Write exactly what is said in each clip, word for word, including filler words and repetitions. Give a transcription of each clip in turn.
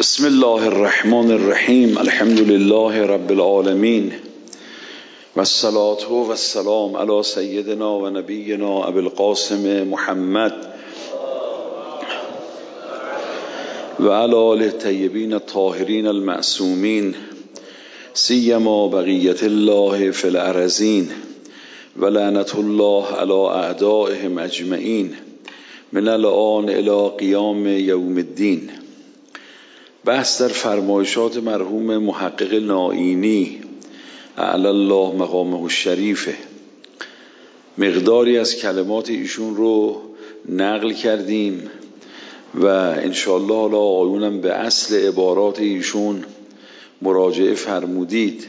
بسم الله الرحمن الرحیم. الحمد لله رب العالمین و الصلاة و السلام علی سیدنا و نبینا ابی القاسم محمد و علی آله الطیبین الطاهرین المعصومین سیما بقیة الله فی الارضین و لعنة الله علی اعدائهم اجمعین من الآن الی قیام یوم الدین. بحث در فرمایشات مرحوم محقق نائینی اعلی الله مقامه الشریفه. مقداری از کلمات ایشون رو نقل کردیم و انشاءالله حالا آقایونم به اصل عبارات ایشون مراجعه فرمودید.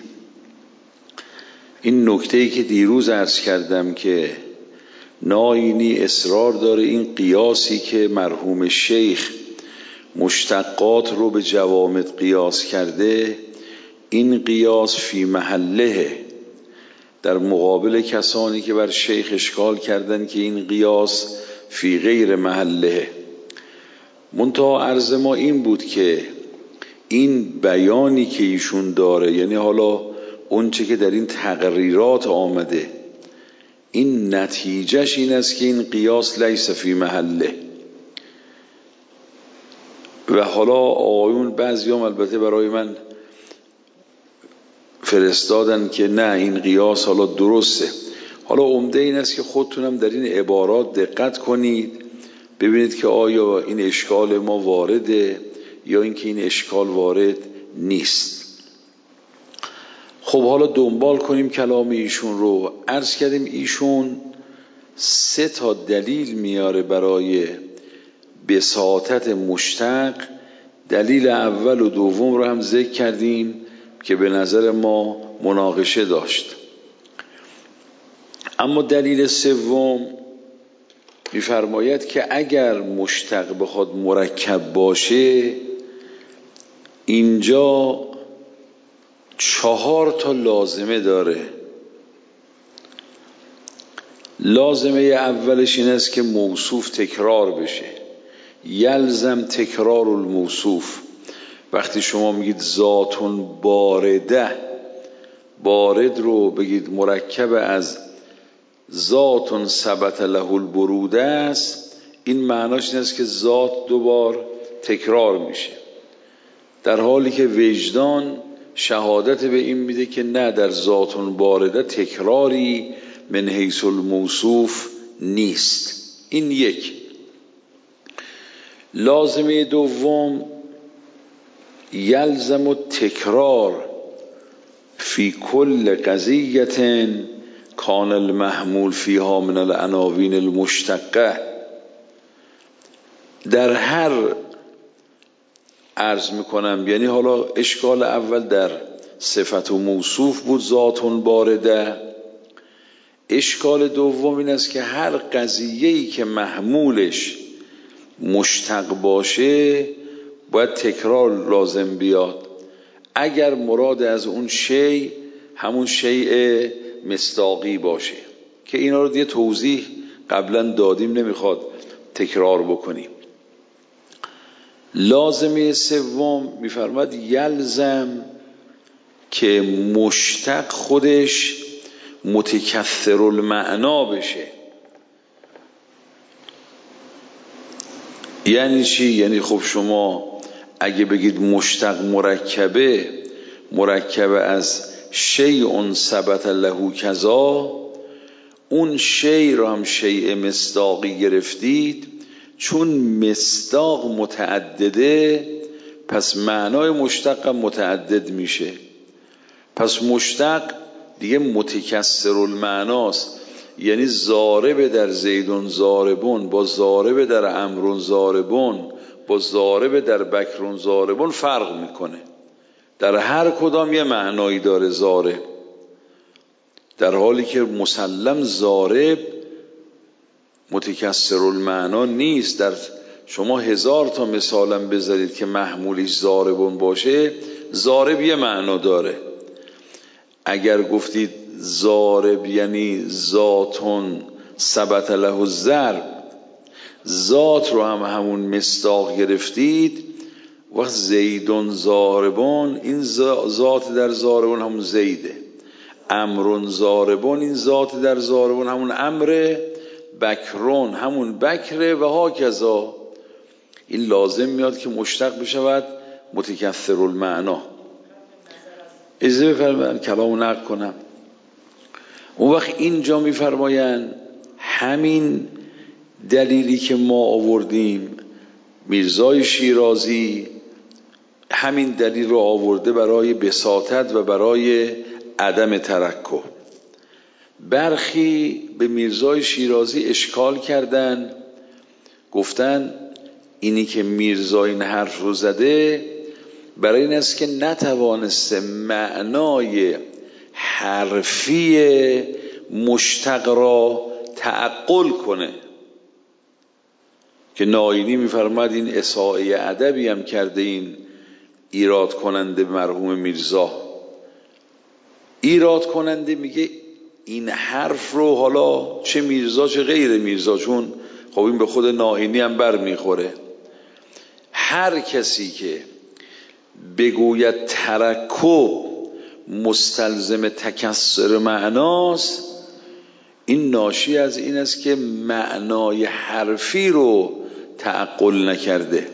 این نکته‌ای که دیروز عرض کردم که نائینی اصرار داره این قیاسی که مرحوم شیخ مشتقات رو به جوامد قیاس کرده، این قیاس فی محله، در مقابل کسانی که بر شیخ اشکال کردن که این قیاس فی غیر محله. منتها عرض ما این بود که این بیانی که ایشون داره، یعنی حالا اون چه که در این تقریرات آمده، این نتیجهش این است که این قیاس لیس فی محله. و حالا آقایون بعضیام البته برای من فرستادن که نه این قیاس حالا درسته. حالا عمده این است که خودتونم در این عبارات دقت کنید، ببینید که آیا این اشکال ما وارده یا اینکه این اشکال وارد نیست. خب حالا دنبال کنیم کلام ایشون رو. عرض کردیم ایشون سه تا دلیل میاره برای بساطت مشتق. دلیل اول و دوم رو هم ذکر کردیم که به نظر ما مناقشه داشت. اما دلیل سوم می‌فرماید که اگر مشتق بخواد مرکب باشه، اینجا چهار تا لازمه داره. لازمه اولش این است که موصوف تکرار بشه. یلزم تکرار الموصوف. وقتی شما میگید ذاتون بارده، بارد رو بگید مرکب از ذاتون ثبت له البروده است، این معناش این است که ذات دوبار تکرار میشه، در حالی که وجدان شهادت به این میده که نه، در ذاتون بارده تکراری من حیث الموصوف نیست. این یک. لازمه دوم یلزم التکرار فی کل قضیة کان المحمول فیها من العناوین المشتقه. در هر، عرض میکنم یعنی حالا اشکال اول در صفت و موصوف بود ذاتون بارده. اشکال دوم این است که هر قضیه‌ای که محمولش مشتق باشه باید تکرار لازم بیاد، اگر مراد از اون شیء همون شیء مصداقی باشه، که اینا رو دیگه توضیح قبلا دادیم، نمیخواد تکرار بکنیم. لازمه سوم میفرماد یلزم که مشتق خودش متکثر المعنا بشه. یعنی چی؟ یعنی خب شما اگه بگید مشتق مرکبه، مرکبه از شیء ثبت له کذا، اون شیء رو هم شیء مصداقی گرفتید، چون مصداق متعدده پس معنای مشتق هم متعدد میشه. پس مشتق دیگه متکثر المعناست، یعنی ضارب در زیدون ضاربون با ضارب در عمرون ضاربون با ضارب در بکرون ضاربون فرق میکنه. در هر کدام یه معنایی داره ضارب، در حالی که مسلم ضارب متکثر المعنا نیست. در شما هزار تا مثالم بذارید که محمولیش ضاربون باشه، ضارب یه معنا داره. اگر گفتید ضارب یعنی ذاتون ثبت له الضرب، ذات رو هم همون مصداق گرفتید، وقت زیدون زاربون، این ذات در زاربون همون زیده. امرون زاربون، این ذات در زاربون همون امره. بکرون همون بکره و ها کذا. این لازم میاد که مشتق بشود متکثر المعنا. اجازه بفرمایید کلامو نقل کنم. اون وقت اینجا میفرمایند همین دلیلی که ما آوردیم، میرزای شیرازی همین دلیل رو آورده برای بساطت و برای عدم ترکب. برخی به میرزای شیرازی اشکال کردن، گفتن اینی که میرزا این حرف رو زده برای این است که نتوانسته معنای حرفی مشتق را تعقل کنه، که ناینی میفرماد این اساءه ادبی هم کرده این ایراد کننده مرحوم میرزا. ایراد کننده میگه این حرف رو حالا چه میرزا چه غیر میرزا، چون خب این به خود ناینی هم بر میخوره، هر کسی که بگوید ترکب مستلزم تکسر معناست، این ناشی از این است که معنای حرفی رو تعقل نکرده.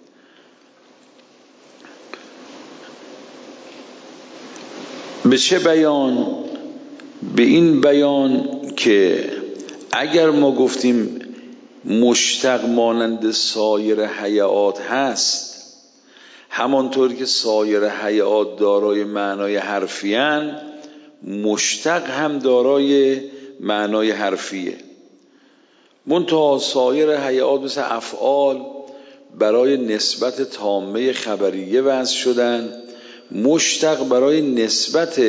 به چه بیان؟ به این بیان که اگر ما گفتیم مشتق مانند سایر هیئات هست، همانطور که سایر هیئات دارای معنای حرفی اند، مشتق هم دارای معنای حرفیه. منتها سایر هیئات مثل افعال برای نسبت تامه خبریه وضع شدن، مشتق برای نسبت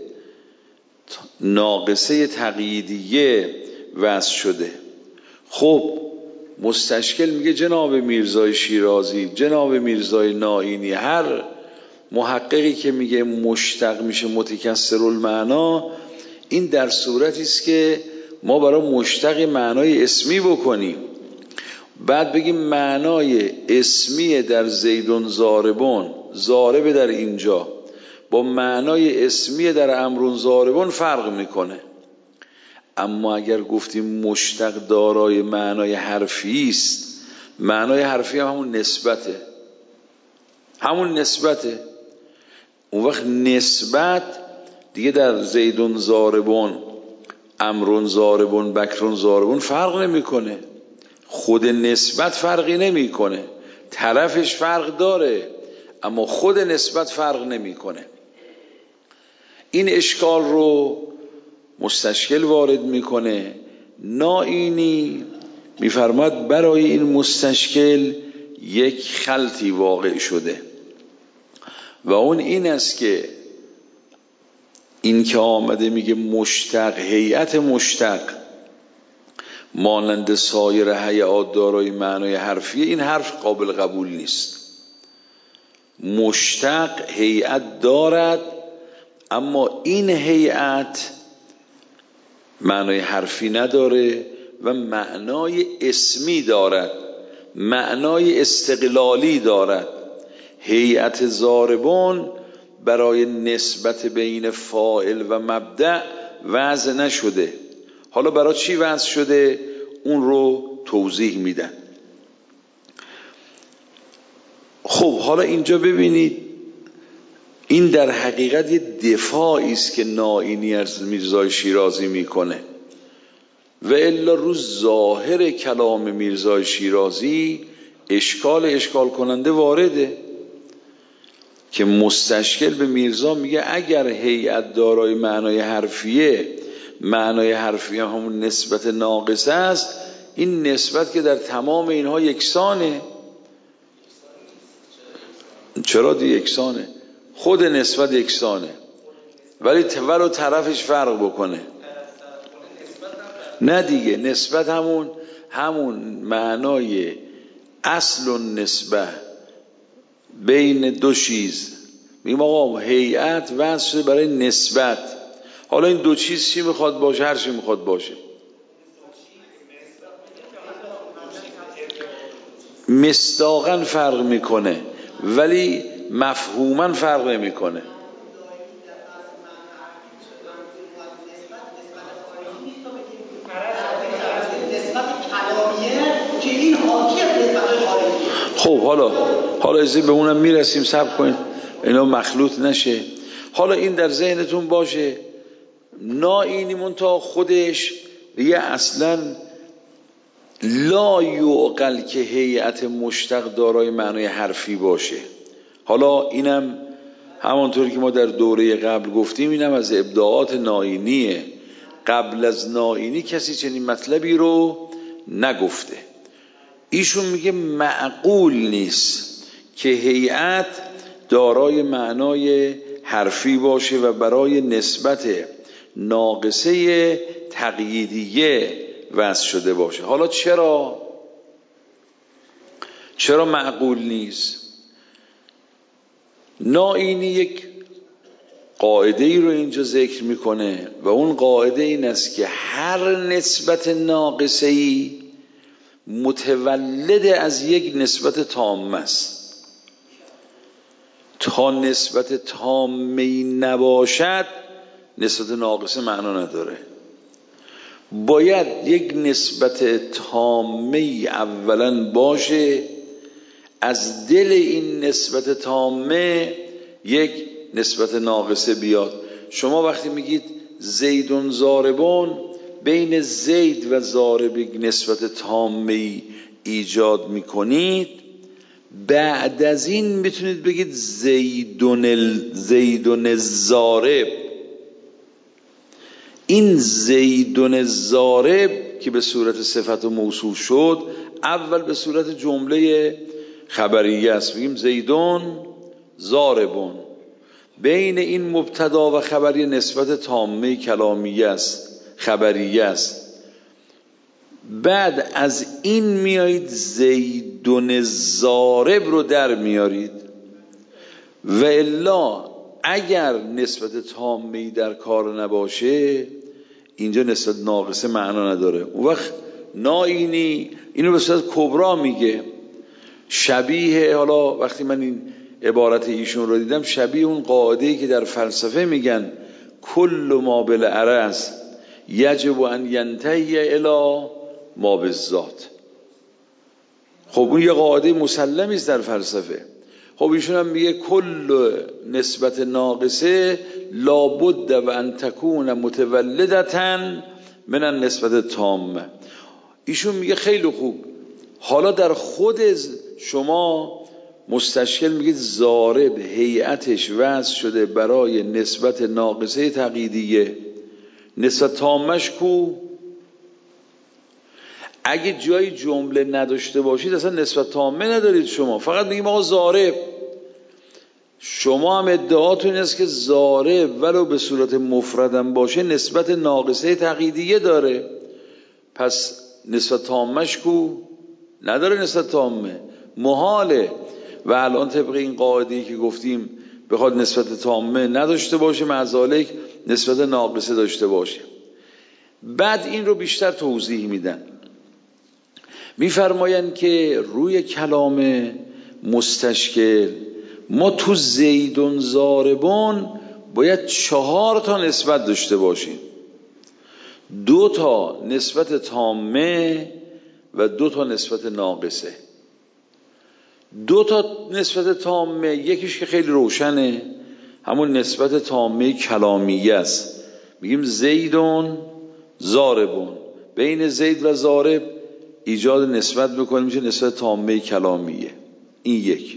ناقصه تقییدیه وضع شده. خب مستشکل میگه جناب میرزای شیرازی، جناب میرزای ناینی، هر محققی که میگه مشتق میشه متکثر المعنا، این در صورتی است که ما برای مشتق معنای اسمی بکنیم، بعد بگیم معنای اسمی در زیدون زاربون، زارب در اینجا، با معنای اسمی در امرون زاربون فرق میکنه. اما اگر گفتیم مشتق دارای معنای حرفی است، معنای حرفی هم همون نسبته، همون نسبته. اون وقت نسبت دیگه در زیدون زاربون، امرون زاربون، بکرون زاربون فرق نمیکنه. خود نسبت فرقی نمیکنه، طرفش فرق داره اما خود نسبت فرق نمیکنه. این اشکال رو مستشکل وارد میکنه. ناینی میفرماد برای این مستشکل یک خلطی واقع شده و اون این است که این که آمده میگه مشتق، هیئت مشتق مانند سایر هیئات دارای معنای حرفی، این حرف قابل قبول نیست. مشتق هیئت دارد اما این هیئت معنای حرفی نداره و معنای اسمی دارد، معنای استقلالی دارد. هیئت زاربون برای نسبت بین فاعل و مبدأ وضع نشده. حالا برای چی وضع شده؟ اون رو توضیح میدن. خب حالا اینجا ببینید، این در حقیقت یه دفاعی است که ناینی از میرزای شیرازی میکنه و الا رو ظاهر کلام میرزای شیرازی اشکال اشکال کننده وارده که مستشکل به میرزا میگه اگر هیئت دارای معنای حرفیه، معنای حرفیه همون نسبت ناقصه است، این نسبت که در تمام اینها یکسانه. چرا دی یکسانه؟ خود نسبت یکسانه ولی ولو طرفش فرق بکنه. نه دیگه، نسبت همون همون معنای اصل و نسبت بین دو چیز. میگم آقا هیئت وضع شده برای نسبت، حالا این دو چیز چی میخواد باشه؟ هر چی میخواد باشه. مصداقاً فرق میکنه. ولی مفهوما فرق نمیکنه. خب حالا حالا ازی به اونم میرسیم، صبر کنید اینا مخلوط نشه. حالا این در ذهنتون باشه، ناینی منتها خودش دیگه اصلا لا یعقل که هیئت مشتق دارای معنای حرفی باشه. حالا اینم همانطوری که ما در دوره قبل گفتیم، اینم از ابداعات ناینیه. قبل از ناینی کسی چنین مطلبی رو نگفته. ایشون میگه معقول نیست که هیئت دارای معنای حرفی باشه و برای نسبت ناقصه تقییدیه وضع شده باشه. حالا چرا چرا معقول نیست؟ ناینی یک قاعده ای رو اینجا ذکر میکنه و اون قاعده این است که هر نسبت ناقصه ای متولد از یک نسبت تامه است. تا نسبت تامه ای نباشد نسبت ناقصه معنا نداره. باید یک نسبت تامه ای اولا باشه، از دل این نسبت تامه یک نسبت ناقصه بیاد. شما وقتی میگید زیدون ضاربون، بین زید و ضارب یک نسبت تامه ای ایجاد میکنید، بعد از این میتونید بگید زیدون ال... زیدون ضارب. این زیدون ضارب که به صورت صفت و موصوف شد، اول به صورت جمله خبریه است، میگیم زیدون ضاربون. بین این مبتدا و خبری نسبت تامه کلامیه است، خبریه است. بعد از این میایید زیدون ضارب رو در میارید. و الا اگر نسبت تامه‌ای در کار نباشه اینجا نسبت ناقصه معنا نداره. اون وقت ناینی اینو به صورت کبرا میگه، شبیه، حالا وقتی من این عبارت ایشون رو دیدم، شبیه اون قاعده‌ای که در فلسفه میگن کل ما بالعرض یجب ان ینتهی الی ما بالذات. خب اون یه قاعده مسلمی است در فلسفه. خب ایشون هم میگه کل نسبت ناقصه لابد و ان تکون متولدتا من النسبت تامه. ایشون میگه خیلی خوب، حالا در خود شما مستشکل میگید ضارب هیئتش وضع شده برای نسبت ناقصه تقییدیه، نسبت تامش کو؟ اگه جای جمله نداشته باشید اصلا نسبت تامه ندارید. شما فقط میگیم آقا ضارب. شما هم ادعاتون این است که ضارب ولو به صورت مفردم باشه نسبت ناقصه تقییدیه داره، پس نسبت تامش کو؟ نداره نسبت تامه، محاله. و الان طبق این قاعده‌ای که گفتیم بخواد نسبت تامه نداشته باشه، معذالک نسبت ناقصه داشته باشه. بعد این رو بیشتر توضیح میدن، میفرمایند که روی کلام مستشکل ما تو زیدون ضاربون باید چهار تا نسبت داشته باشیم، دو تا نسبت تامه و دو تا نسبت ناقصه. دو تا نسبت تامه، یکیش که خیلی روشنه، همون نسبت تامه کلامیه است، میگیم زیدون ضاربون، بین زید و ضارب ایجاد نسبت بکنیم میشه نسبت تامه کلامیه. این یک.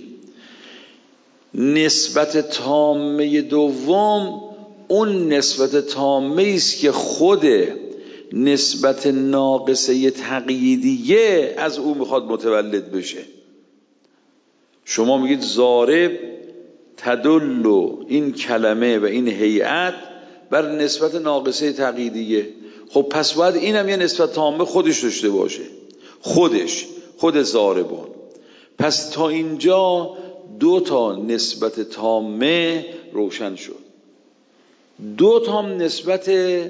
نسبت تامه دوم اون نسبت تامه است که خود نسبت ناقصه تقییدیه از او میخواد متولد بشه. شما میگید ضارب تدل این کلمه و این هیئت بر نسبت ناقصه تقییدیه. خب پس باید اینم یه نسبت تامه خودش داشته باشه، خودش خود ضاربون. پس تا اینجا دو تا نسبت تامه روشن شد. دو تا نسبت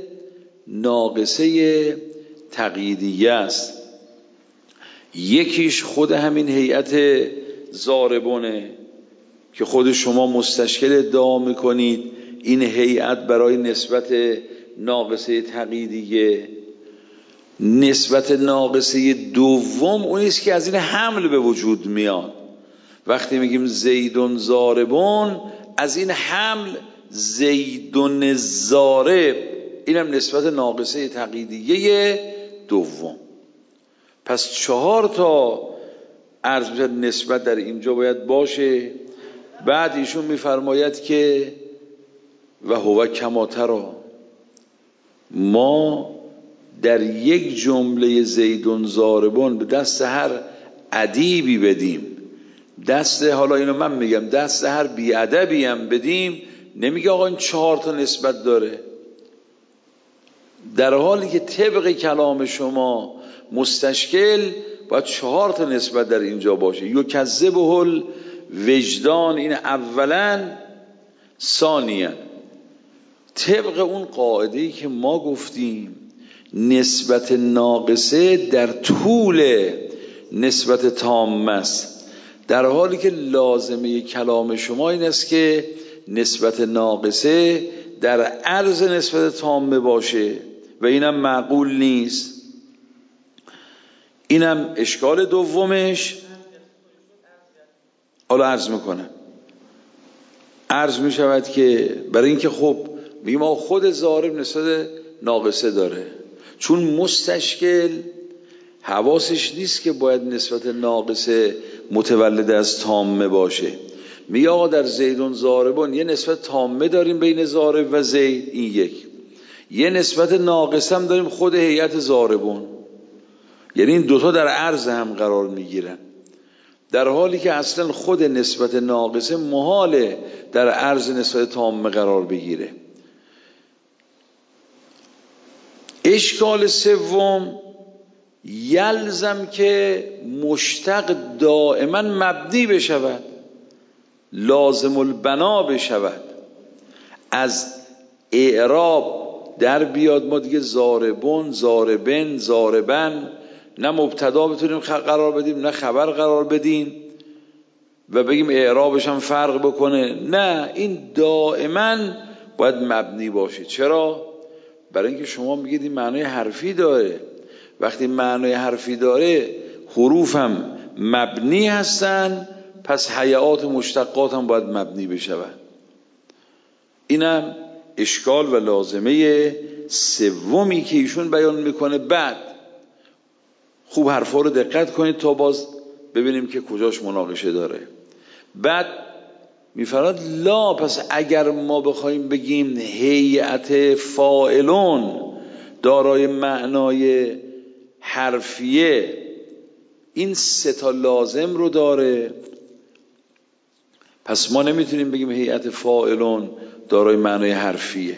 ناقصه تقییدیه است، یکیش خود همین هیئت ضاربونه که خود شما مستشکل ادعا میکنید این هیئت برای نسبت ناقصه تقییدیه. نسبت ناقصه دوم اونیست که از این حمل به وجود میاد. وقتی میگیم زیدون ضاربون، از این حمل زیدون ضارب، اینم نسبت ناقصه تقییدیه دوم. پس چهار تا عرض میشه نسبت در اینجا باید باشه. بعد ایشون میفرماید که و هو کما تری، ما در یک جمله زیدون ضاربون به دست هر ادیبی بدیم، دست حالا اینو من میگم دست هر بیادبی هم بدیم، نمیگه آقا این چهار تا نسبت داره. در حالی که طبق کلام شما مستشکل باید چهار تا نسبت در اینجا باشه. یکذبه الوجدان، این اولا. ثانیا طبق اون قاعده‌ای که ما گفتیم نسبت ناقصه در طول نسبت تامه است، در حالی که لازمه کلام شما این است که نسبت ناقصه در عرض نسبت تامه باشه و اینم معقول نیست. اینم اشکال دومش. حالا عرض میکنم عرض میشود که برای اینکه خب میگیم ما خود ضارب نسبت ناقصه داره، چون مستشکل حواسش نیست که باید نسبت ناقصه متولد از تامه باشه. میگه آقا در زیدون ضاربون یه نسبت تامه داریم بین ضارب و زید، این یک، یه نسبت ناقصه هم داریم خود هیئت ضاربون، یعنی این دوتا در عرض هم قرار میگیرن، در حالی که اصلا خود نسبت ناقصه محاله در عرض نسبت تامه قرار بگیره. اشکال سوم، یلزم که مشتق دائما مبنی بشود، لازم البنا بشود، از اعراب در بیاد ما دیگه ضاربون، ضاربن، ضاربن نه مبتدا بتونیم قرار بدیم نه خبر قرار بدیم و بگیم اعرابش هم فرق بکنه، نه، این دائما باید مبنی باشه. چرا؟ برای اینکه شما میگید این معنای حرفی داره. وقتی معنای حرفی داره حروف هم مبنی هستن، پس هیئات و مشتقات هم باید مبنی بشود. اینم اشکال و لازمه سومی که ایشون بیان میکنه. بعد خوب حرفا رو دقت کنید تا باز ببینیم که کجاش مناقشه داره. بعد میفرماد لا، پس اگر ما بخوایم بگیم هیئت فاعلون دارای معنای حرفیه، این سه تا لازم رو داره، پس ما نمیتونیم بگیم هیئت فاعلون دارای معنای حرفیه.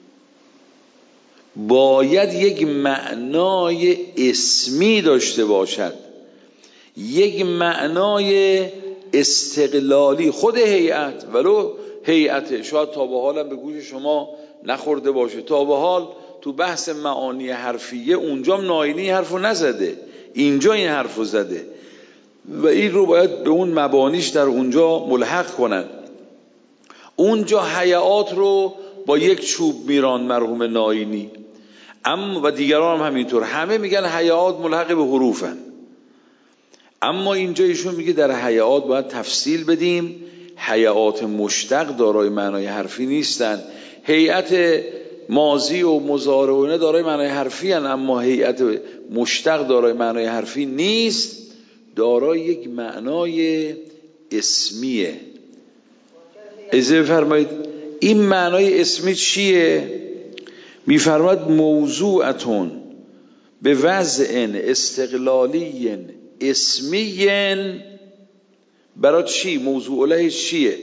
باید یک معنای اسمی داشته باشد، یک معنای استقلالی. خود هیئت، ولو هیئت شاید تا به حالم به گوش شما نخورده باشه، تا به حال تو بحث معانی حرفیه اونجا ناینی حرفو نزده، اینجا این حرفو زده و این رو باید به اون مبانیش در اونجا ملحق کنن. اونجا هیئات رو با یک چوب میران مرحوم ناینی، اما و دیگران هم همینطور، همه میگن هیئات ملحق به حروفن، اما اینجا ایشون میگه در هیئات باید تفصیل بدیم. هیئات مشتق دارای معنای حرفی نیستن. هیئت ماضی و مضارع و دارای معنای حرفی هن، اما هیئت مشتق دارای معنای حرفی نیست، دارای یک معنای اسمیه. اجازه بفرمایید این معنای اسمی چیه؟ میفرماید موضوعتون به وضع استقلالی اسمی. برای چی؟ موضوع له چیه؟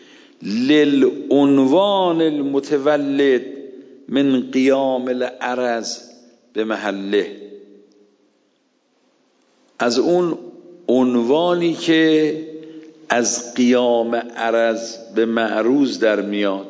للعنوان المتولد من قیام العرض به محله، از اون عنوانی که از قیام عرض به معروض در میاد.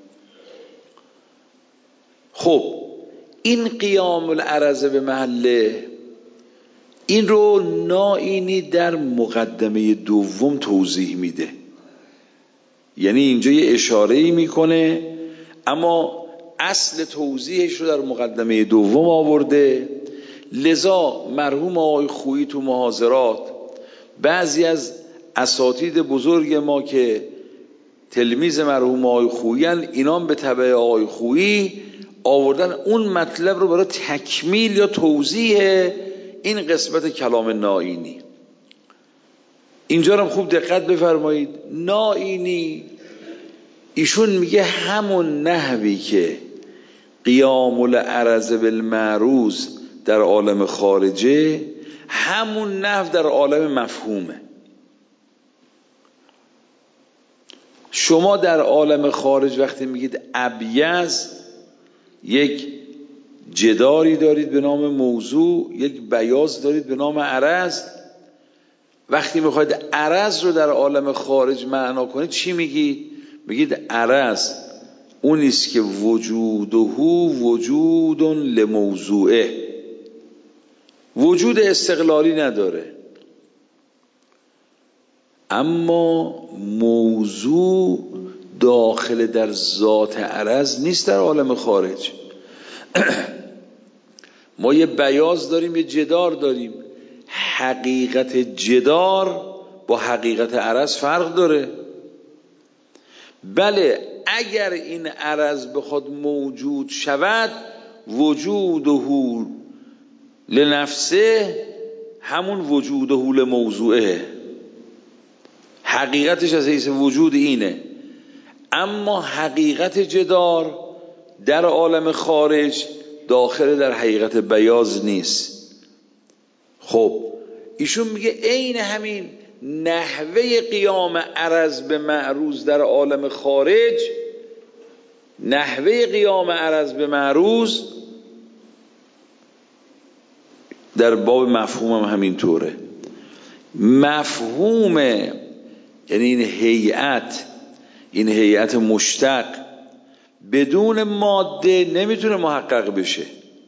خب این قیام العرض به محله، این رو ناینی در مقدمه دوم توضیح میده. یعنی اینجا یه اشاره‌ای میکنه، اما اصل توضیحش رو در مقدمه دوم آورده. لذا مرحوم آقای خویی تو محاضرات، بعضی از اساتید بزرگ ما که تلمیذ مرحوم آقای خویی هن، اینام به تبع آقای خویی آوردن اون مطلب رو برای تکمیل یا توضیح این قسمت کلام نائینی. اینجا رو خوب دقت بفرمایید. نائینی ایشون میگه همون نحوی که قیام العرض بالمعروض در عالم خارجه، همون نحو در عالم مفهومه. شما در عالم خارج وقتی میگید ابیض، یک جداری دارید به نام موضوع، یک بیاض دارید به نام عرض. وقتی میخواید عرض رو در عالم خارج معنا کنید چی میگید؟ میگید عرض اونیست که وجوده وجود لموضوعه، وجود استقلالی نداره، اما موضوع داخل در ذات عرض نیست در عالم خارج. ما یه بیاض داریم، یه جدار داریم. حقیقت جدار با حقیقت عرض فرق داره. بله اگر این عرض بخواد موجود شود، وجوده لنفسه همون وجوده لموضوعه، حقیقتش از حیث وجود اینه. اما حقیقت جدار در عالم خارج داخل در حقیقت بیاض نیست. خب ایشون میگه عین همین نحوه قیام عرض به معروض در عالم خارج، نحوه قیام عرض به معروض در باب مفهوم هم همین طوره. مفهوم یعنی این هیئت، این هیئت مشتق بدون ماده نمیتونه محقق بشه.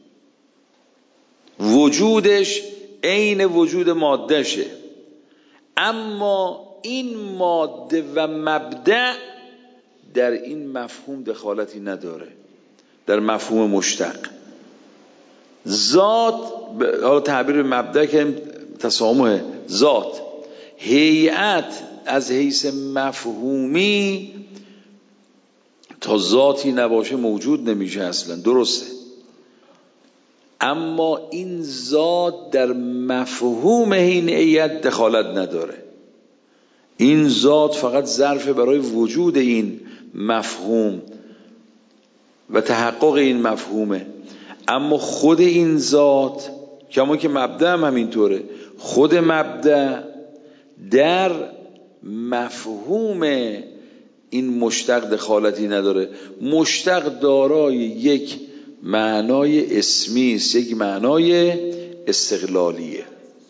وجودش عین وجود ماده شه، اما این ماده و مبدأ در این مفهوم دخالتی نداره، در مفهوم مشتق. ذات، حالا تعبیر مبدأ که تسامح ذات، هیئت از حیث مفهومی تا ذاتی نباشه موجود نمیشه اصلا، درسته. اما این ذات در مفهوم این هیئت دخالت نداره. این ذات فقط ظرف برای وجود این مفهوم و تحقق این مفهومه. اما خود این ذات، کما که مبدأ هم همینطوره، خود مبدأ در مفهوم این مشتق دخالتی نداره. مشتق دارای یک معنای اسمی است، یک معنای استقلالیه.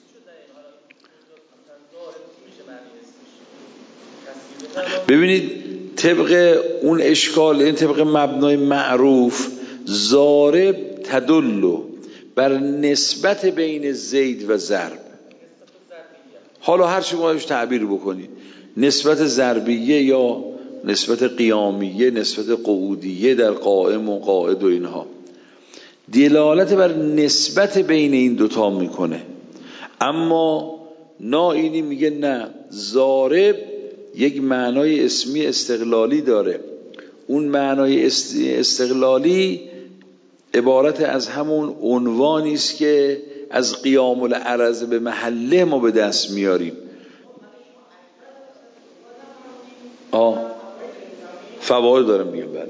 ببینید طبق اون اشکال، این طبق مبنای معروف، ضارب تدل بر نسبت بین زید و ضرب. حالا هر چی باید تعبیر بکنید، نسبت ضربیه یا نسبت قیامیه، نسبت قعودیه در قائم و قاعد و اینها، دلالت بر نسبت بین این دوتا میکنه. اما نائینی میگه نه، ضارب یک معنای اسمی استقلالی داره. اون معنای استقلالی عبارت از همون عنوانی است که از قیام العرض به محله ما به دست میاریم. آه فواید دارم میگم. بله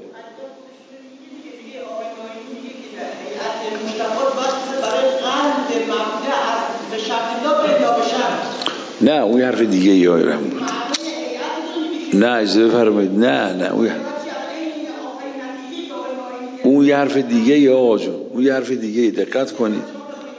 نه اون حرف دیگه یارم بود. نه اجازه بفرمایید، نه نه اون اون یه حرف دیگه یا آجو اون یه حرف دیگه، دقت کنید.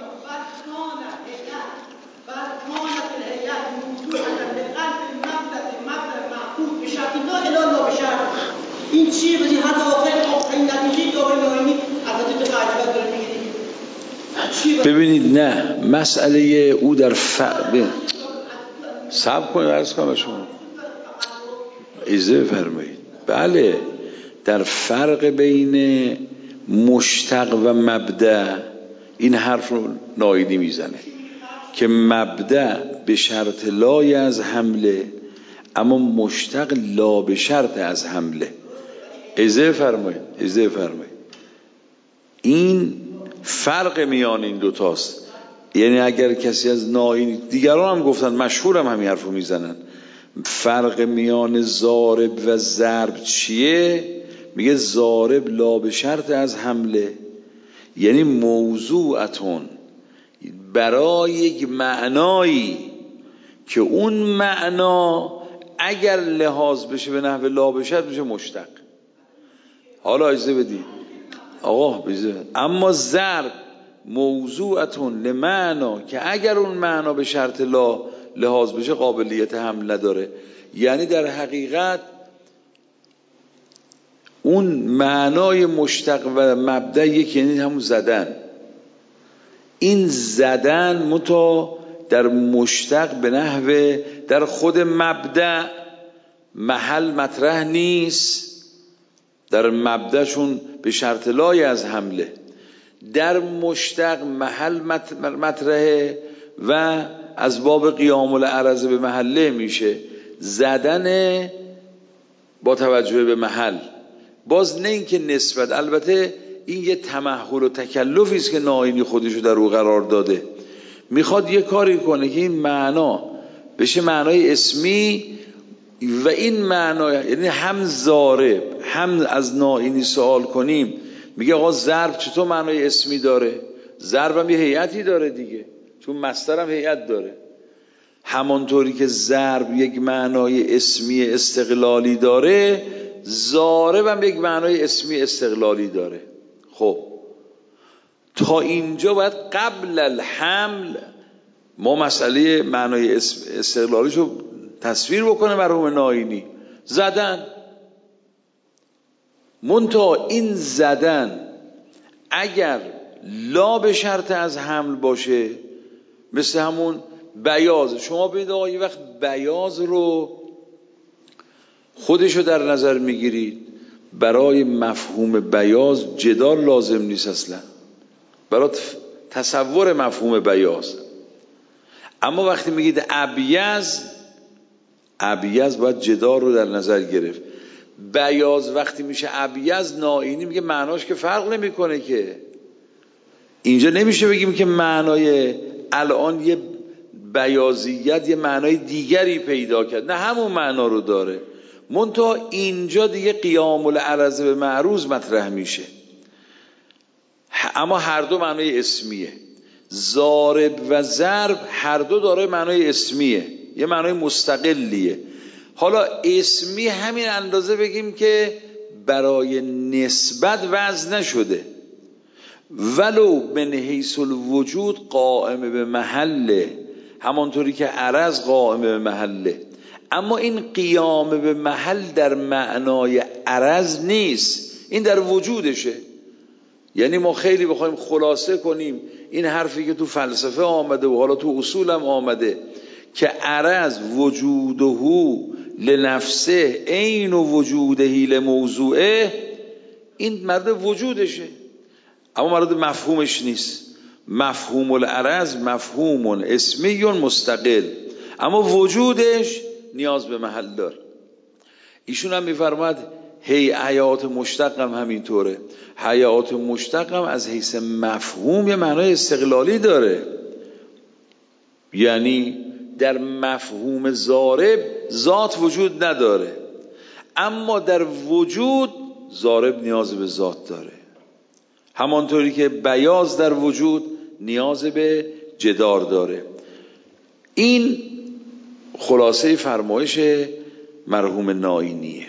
این چیه بدی حتی آخر این نتیجه داره ناینی البته تو قاعده داره میگیری. ببینید نه، مسئله او در ف... صبر کنید عرض کنم شما اجازه بفرمایید. بله، در فرق بین مشتق و مبدأ این حرف رو نایینی میزنه که مبدأ به شرط لای از حمله، اما مشتق لا به شرط از حمله. اجازه فرمایید اجازه فرمایید این فرق میان این دوتاست. یعنی اگر کسی از نایینی، دیگران هم گفتن، مشهورم همین حرف رو میزنن، فرق میان ضارب و ضرب چیه؟ میگه ضارب لا به شرط از حمله، یعنی موضوعتون برای یک معنایی که اون معنا اگر لحاظ بشه به نحو لا به شرط میشه مشتق. حالا اجازه بدید آقا بذار. اما ضرب موضوعتون لمعنا که اگر اون معنا به شرط لا لحاظ بشه قابلیت حمل نداره. یعنی در حقیقت اون معنای مشتق و مبدأ یکی، یعنی همون زدن. این زدن متا در مشتق به نحو در خود مبدأ محل مطرح نیست، در مبدأشون به شرط لای از حمله، در مشتق محل مطرحه و از باب قیام العرض به محله میشه زدن با توجه به محل. باز نه این که نسبت، البته این یه تمحل و تکلفی است که ناینی خودشو در او قرار داده، میخواد یه کاری کنه که این معنا بشه معنای اسمی و این معنا، یعنی هم ضارب هم از ناینی سوال کنیم. میگه آقا ضرب چطور معنای اسمی داره؟ ضرب هم یه هیئتی داره دیگه، چون مصدر هم هیئت داره. همانطوری که ضرب یک معنای اسمی استقلالی داره، ضارب هم یک معنای اسمی استقلالی داره. خب تا اینجا باید قبل الحمل ما مسئله معنای استقلالیشو تصویر بکنه مرحوم ناینی. زدن منتها این زدن اگر لا به شرط از حمل باشه، مثل همون بیاض. شما ببینید آقا یه وقت بیاض رو خودشو در نظر میگیرید، برای مفهوم بیاض جدال لازم نیست اصلا، برای تصور مفهوم بیاض. اما وقتی میگید ابیض، ابیض باید جدال رو در نظر گرفت. بیاض وقتی میشه ابیض، ناینی میگه معناش که فرق نمیکنه که. اینجا نمیشه بگیم که معنای الان یه بیاضیت یه معنای دیگری پیدا کرد، نه همون معنا رو داره، منتها اینجا دیگه قیام العرض به معروض مطرح میشه. اما هر دو معنای اسمیه. ضارب و ضرب هر دو دارای معنای اسمیه، یه معنای مستقلیه. حالا اسمی همین اندازه بگیم که برای نسبت وضع نشده، ولو من حیث الوجود قائم به محله، همانطوری که عرض قائم به محله. اما این قیام به محل در معنای عرض نیست، این در وجودشه. یعنی ما خیلی بخوایم خلاصه کنیم این حرفی که تو فلسفه آمده و حالا تو اصول هم آمده که عرض وجوده لنفسه عین وجوده لموضوعه، این مرد وجودشه اما مرد مفهومش نیست. مفهوم العرض مفهوم اسمی مستقل، اما وجودش نیاز به محل داره. ایشون هم میفرماد هی حیات مشتق هم همینطوره. حیات مشتق هم از حیث مفهوم یه معنای استقلالی داره، یعنی در مفهوم ضارب ذات وجود نداره، اما در وجود ضارب نیاز به ذات داره، همانطوری که بیاض در وجود نیاز به جدار داره. این خلاصه فرمایش مرحوم ناینیه.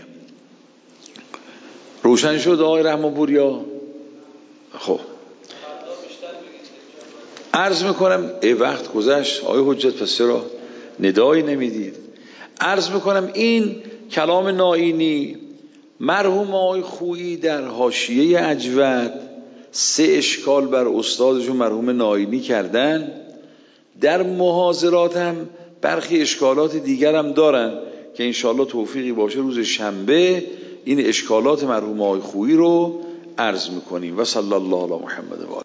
روشن شد آقای رحمانپوریا؟ خب عرض میکنم ای وقت گذشت آقای حجت، پس چرا ندایی نمیدید؟ عرض میکنم این کلام ناینی مرحوم آقای خویی در حاشیه اجود سه اشکال بر استادشون مرحوم ناینی کردن. در محاضرات هم برخی اشکالات دیگر هم دارن که انشاءالله توفیقی باشه روز شنبه این اشکالات مرحوم آقای خویی رو عرض میکنیم. و صلی الله علی محمد و آله.